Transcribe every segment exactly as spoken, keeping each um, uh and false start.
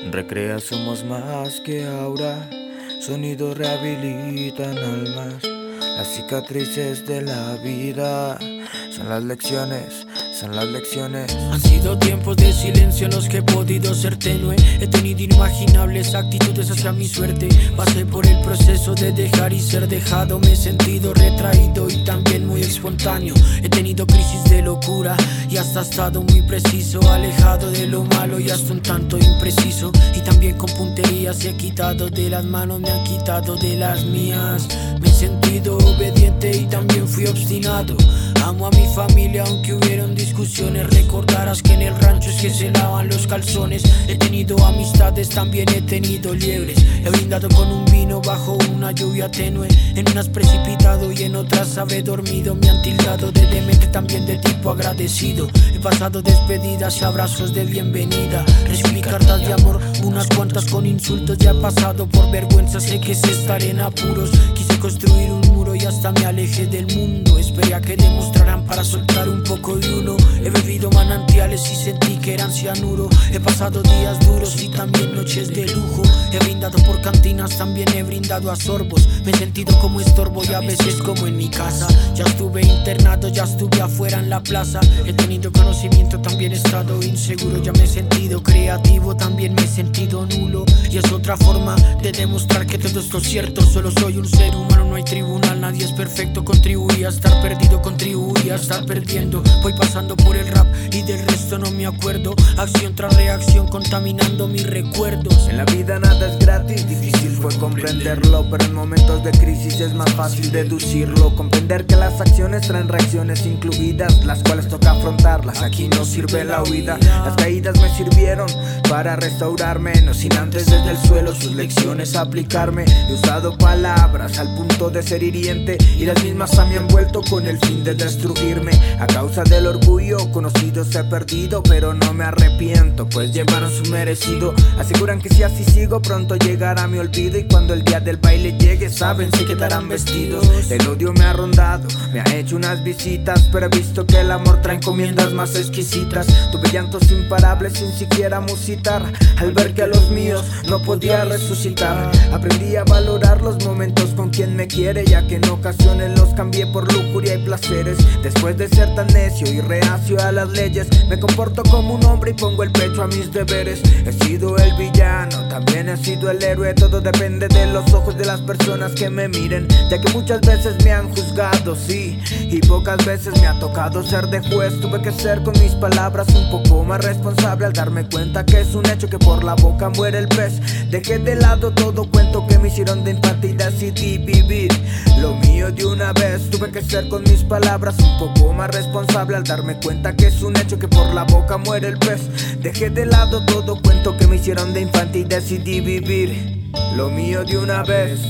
Recrea, somos más que aura, sonidos rehabilitan almas. Las cicatrices de la vida son las lecciones, son las lecciones. Han sido tiempos de silencio en los que he podido ser tenue. He tenido inimaginables actitudes hacia mi suerte. Pasé por el proceso de dejar y ser dejado. Me he sentido retraído y también muy espontáneo. He tenido crisis de locura y hasta estado muy preciso, alejado de lo malo y hasta un tanto impreciso. Y también con punterías he quitado de las manos, me han quitado de las mías. Me he sentido obediente y también fui obstinado. Amo a mi familia aunque hubieron discusiones. Recordarás que en el rancho es que se lavan los calzones. He tenido amistades, también he tenido liebres. He brindado con un vino bajo una lluvia tenue. En unas precipitado y en otras habré dormido. Me han tildado de demente, también de tipo agradecido. He pasado despedidas y abrazos de bienvenida. Recibí cartas de amor, unas cuantas con insultos. Ya he pasado por vergüenza, sé que sé estar en apuros. Quise construir un muro y hasta me alejé del mundo. Esperé a que demostraran para soltar un poco de uno. He bebido manantiales y sentí que eran cianuro. He pasado días duros y también noches de lujo. He brindado por cantinas, también he brindado a sorbos. Me he sentido como estorbo y a veces como en mi casa. Ya estuve internado, ya estuve afuera en la plaza. He tenido conocimiento, también he estado inseguro. Ya me he sentido creativo, también me he sentido nulo. Y es otra forma de demostrar que todo esto es cierto. Solo soy un ser humano, no hay tribunal, nadie es perfecto. Contribuí a estar perdido, contribuí a estar perdiendo. Voy pasando por el rap y del resto no me acuerdo. Acción tras reacción contaminando mis recuerdos. En la vida nada es gratis, difícil fue comprenderlo, pero en momentos de crisis es más fácil deducirlo. Comprender que las acciones traen reacciones incluidas, las cuales toca afrontarlas, aquí no sirve la huida. Las caídas me sirvieron para restaurarme, no sin antes desde el suelo sus lecciones aplicarme. He usado palabras al punto de ser hiriente y las mismas me han vuelto con el fin de destruirme. A causa del orgullo, conocidos he perdido, pero no me arrepiento, pues llevaron su merecido. Aseguran que si así sigo, pronto llegará mi olvido. Y cuando el día del baile llegue, saben, se quedarán vestidos. El odio me ha rondado, me ha hecho unas visitas, pero he visto que el amor trae encomiendas más exquisitas. Tuve llantos imparables sin siquiera musitar, al ver que a los míos no podía resucitar. Aprendí a valorar los momentos con quien me quiere, ya que en ocasiones los cambié por lujuria y placeres. Después de ser tan necio y reacio a las leyes, me comporto como un hombre y pongo el pecho a mis deberes. He sido el villano, también he sido el héroe. Todo depende de los ojos de las personas que me miren, ya que muchas veces me han juzgado, sí, y pocas veces me ha tocado ser de juez. Tuve que ser con mis palabras un poco más responsable, al darme cuenta que es un hecho que por la boca muere el pez. Dejé de lado todo cuento que me hicieron de infante y decidí vivir lo mío de una vez. Tuve que ser con mis palabras un poco más responsable, al darme cuenta que es un hecho que por la boca muere el pez. Dejé de lado todo cuento que me hicieron de infante y decidí vivir lo mío de una vez.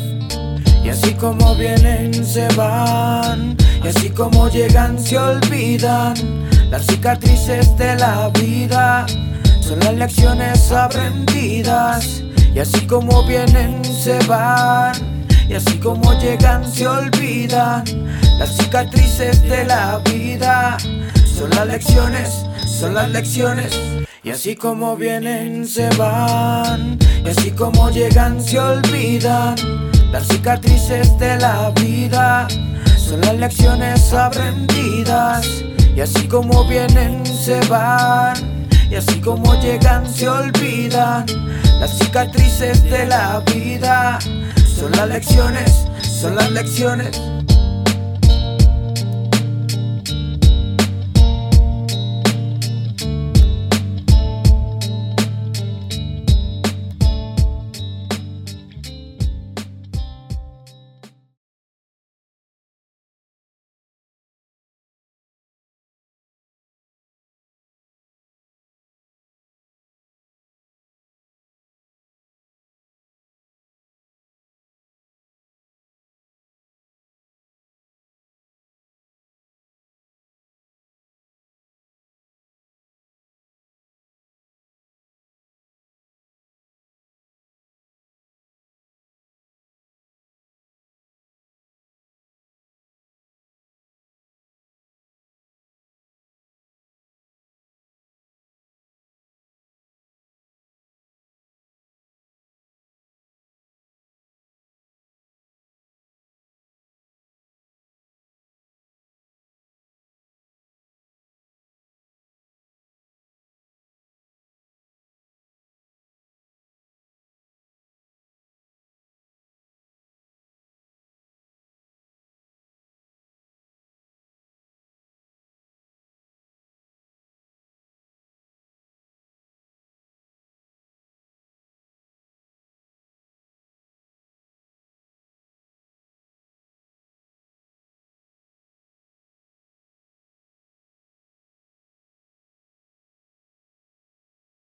Y así como vienen se van, y así como llegan se olvidan. Las cicatrices de la vida son las lecciones aprendidas. Y así como vienen se van, y así como llegan se olvidan. Las cicatrices de la vida son las lecciones, son las lecciones. Y así como vienen se van, y así como llegan se olvidan. Las cicatrices de la vida son las lecciones aprendidas. Y así como vienen se van, y así como llegan se olvidan. Las cicatrices de la vida son las lecciones, son las lecciones.